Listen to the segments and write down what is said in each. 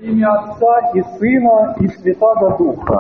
Имя Отца и Сына и Святаго Духа.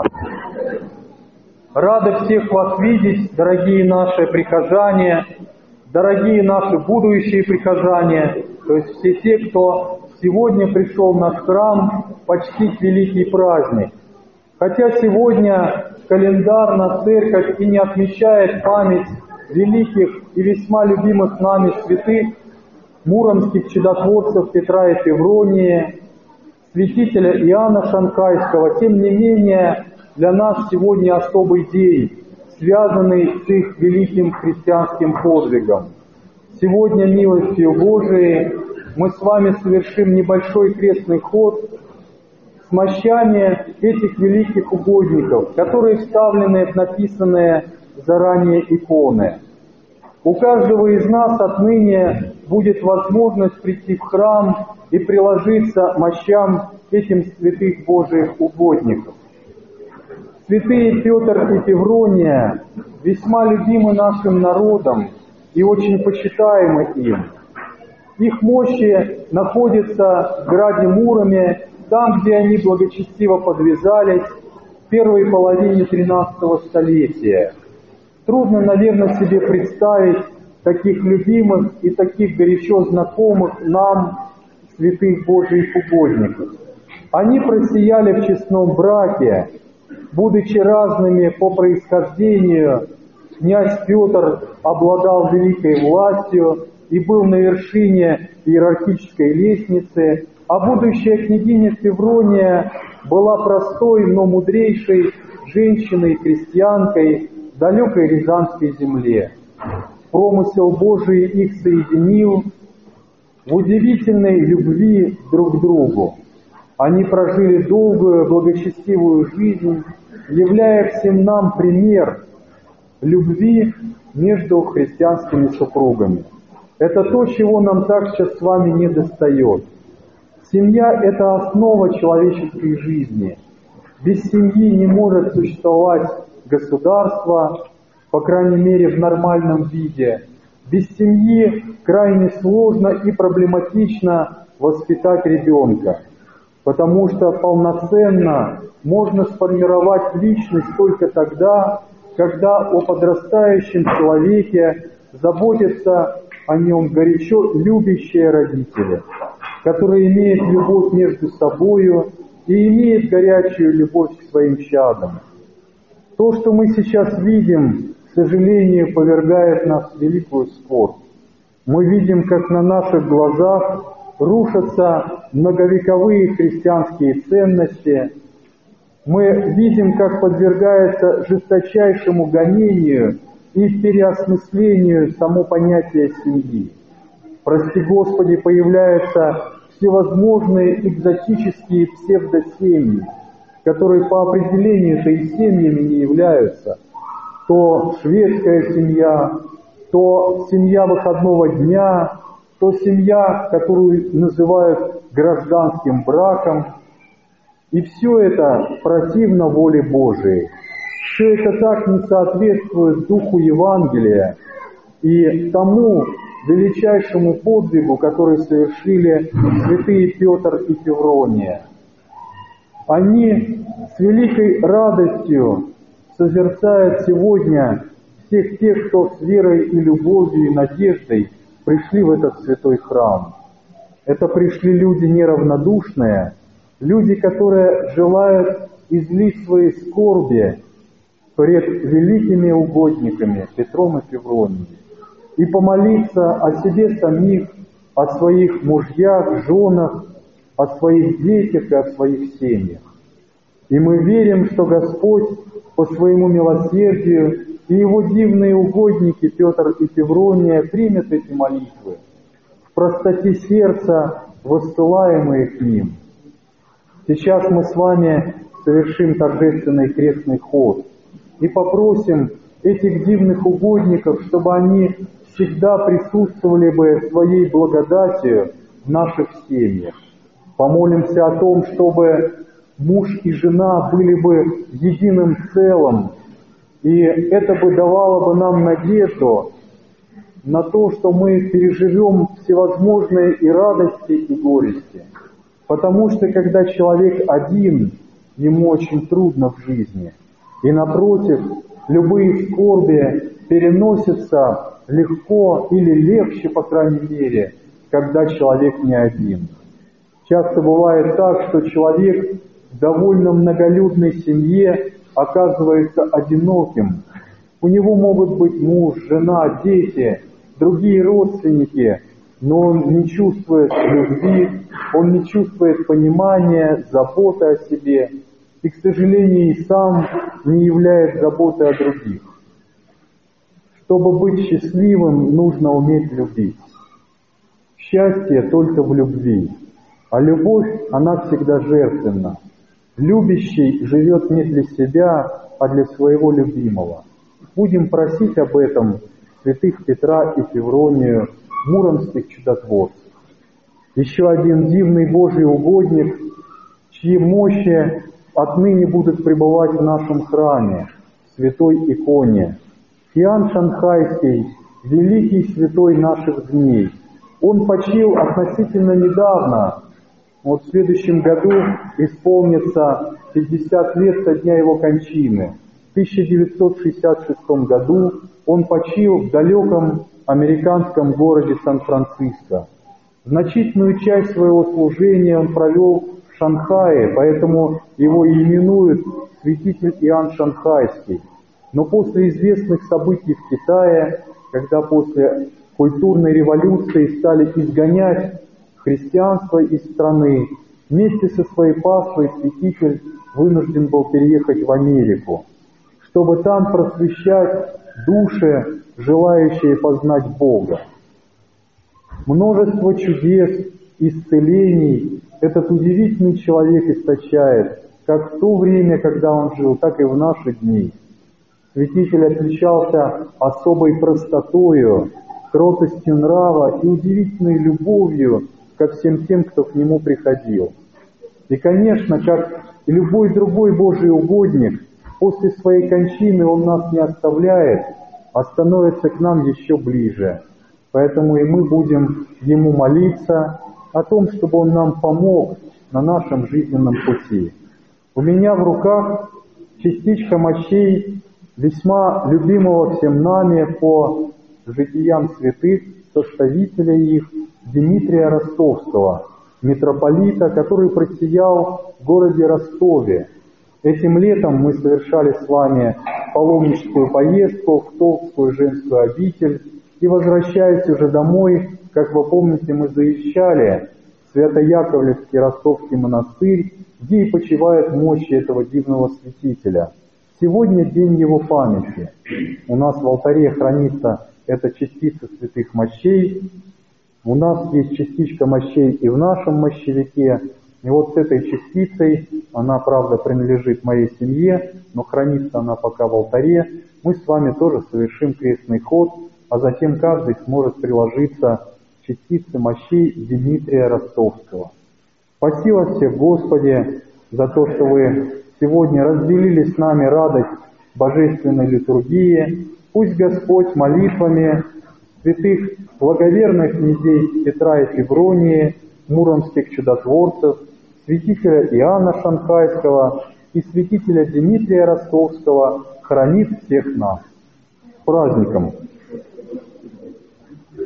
Рады всех вас видеть, дорогие наши прихожане, дорогие наши будущие прихожане, то есть все те, кто сегодня пришел в наш храм почтить великий праздник. Хотя сегодня календарно церковь и не отмечает память великих и весьма любимых нами святых, муромских чудотворцев Петра и Февронии, святителя Иоанна Шанхайского, тем не менее для нас сегодня особый день, связанный с их великим христианским подвигом. Сегодня, милостью Божией, мы с вами совершим небольшой крестный ход с мощами этих великих угодников, которые вставлены в написанные заранее иконы. У каждого из нас отныне будет возможность прийти в храм и приложиться мощам этим святых Божиих угодников. Святые Петр и Феврония весьма любимы нашим народом и очень почитаемы им. Их мощи находятся в граде Муроме, там, где они благочестиво подвязались в первой половине XIII столетия. Трудно, наверное, себе представить таких любимых и таких горячо знакомых нам святых Божиих угодников. Они просияли в честном браке, будучи разными по происхождению. Князь Петр обладал великой властью и был на вершине иерархической лестницы, а будущая княгиня Феврония была простой, но мудрейшей женщиной-крестьянкой в далекой Рязанской земле. Промысел Божий их соединил в удивительной любви друг к другу. Они прожили долгую, благочестивую жизнь, являя всем нам пример любви между христианскими супругами. Это то, чего нам так сейчас с вами недостает. Семья – это основа человеческой жизни. Без семьи не может существовать государство, по крайней мере в нормальном виде. Без семьи крайне сложно и проблематично воспитать ребенка, потому что полноценно можно сформировать личность только тогда, когда о подрастающем человеке заботятся о нем горячо любящие родители, которые имеют любовь между собою и имеют горячую любовь к своим чадам. То, что мы сейчас видим, к сожалению, повергает нас в великую скорбь. Мы видим, как на наших глазах рушатся многовековые христианские ценности. Мы видим, как подвергается жесточайшему гонению и переосмыслению само понятие семьи. Прости Господи, появляются всевозможные экзотические псевдосемьи, которые по определению-то и семьями не являются. То шведская семья, то семья выходного дня, то семья, которую называют гражданским браком. И все это противно воле Божией. Все это так не соответствует духу Евангелия и тому величайшему подвигу, который совершили святые Петр и Феврония. Они с великой радостью созерцают сегодня всех тех, кто с верой и любовью и надеждой пришли в этот святой храм. Это пришли люди неравнодушные, люди, которые желают излить свои скорби пред великими угодниками Петром и Февронией и помолиться о себе самих, о своих мужьях, женах, о своих детях и о своих семьях. И мы верим, что Господь по своему милосердию и Его дивные угодники Петр и Феврония примет эти молитвы в простоте сердца, воссылаемые к ним. Сейчас мы с вами совершим торжественный крестный ход и попросим этих дивных угодников, чтобы они всегда присутствовали бы своей благодатью в наших семьях. Помолимся о том, чтобы муж и жена были бы единым целым, и это бы давало бы нам надежду на то, что мы переживем всевозможные и радости, и горести. Потому что когда человек один, ему очень трудно в жизни. И напротив, любые скорби переносятся легко или легче, по крайней мере, когда человек не один. Часто бывает так, что человек в довольно многолюдной семье оказывается одиноким. У него могут быть муж, жена, дети, другие родственники, но он не чувствует любви, он не чувствует понимания, заботы о себе, и, к сожалению, и сам не является заботой о других. Чтобы быть счастливым, нужно уметь любить. Счастье только в любви, а любовь, она всегда жертвенна. Любящий живет не для себя, а для своего любимого. Будем просить об этом святых Петра и Февронию, муромских чудотворцев. Еще один дивный Божий угодник, чьи мощи отныне будут пребывать в нашем храме, в святой иконе. Иоанн Шанхайский, великий святой наших дней. Он почил относительно недавно. Вот в следующем году исполнится 50 лет со дня его кончины. В 1966 году он почил в далеком американском городе Сан-Франциско. Значительную часть своего служения он провел в Шанхае, поэтому его и именуют святитель Иоанн Шанхайский. Но после известных событий в Китае, когда после культурной революции стали изгонять христианство из страны, вместе со своей паствой святитель вынужден был переехать в Америку, чтобы там просвещать души, желающие познать Бога. Множество чудес, исцелений этот удивительный человек источает, как в то время, когда он жил, так и в наши дни. Святитель отличался особой простотою, кротостью нрава и удивительной любовью ко всем тем, кто к нему приходил. И, конечно, как и любой другой Божий угодник, после своей кончины он нас не оставляет, а становится к нам еще ближе. Поэтому и мы будем ему молиться о том, чтобы он нам помог на нашем жизненном пути. У меня в руках частичка мощей весьма любимого всем нами по житиям святых, составителя их, Дмитрия Ростовского, митрополита, который просиял в городе Ростове. Этим летом мы совершали с вами паломническую поездку в Толстую женскую обитель, и, возвращаясь уже домой, как вы помните, мы заезжали в Свято-Яковлевский Ростовский монастырь, где и почивает мощи этого дивного святителя. Сегодня день его памяти. У нас в алтаре хранится эта частица святых мощей. У нас есть частичка мощей и в нашем мощевике. И вот с этой частицей, она, правда, принадлежит моей семье, но хранится она пока в алтаре, мы с вами тоже совершим крестный ход, а затем каждый сможет приложиться к частице мощей Дмитрия Ростовского. Спасибо всех, Господи, за то, что вы сегодня разделили с нами радость божественной литургии. Пусть Господь молитвами святых благоверных князей Петра и Февронии, муромских чудотворцев, святителя Иоанна Шанхайского и святителя Дмитрия Ростовского хранит всех нас. С праздником!